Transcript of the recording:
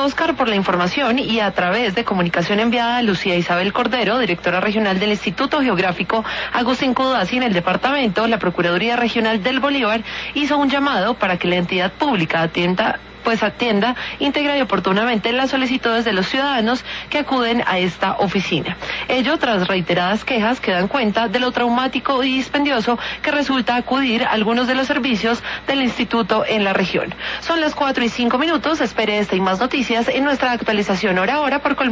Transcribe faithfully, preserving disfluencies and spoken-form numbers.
Oscar, por la información y a través de comunicación enviada a Lucía Isabel Cordero, directora regional del Instituto Geográfico Agustín Codazzi en el departamento, la Procuraduría Regional del Bolívar hizo un llamado para que la entidad pública atienda pues atienda íntegra y oportunamente las solicitudes de los ciudadanos que acuden a esta oficina. Ello tras reiteradas quejas que dan cuenta de lo traumático y dispendioso que resulta acudir a algunos de los servicios del instituto en la región. Son las cuatro y cinco minutos, espere esta y más noticias en nuestra actualización hora a hora por Colmena.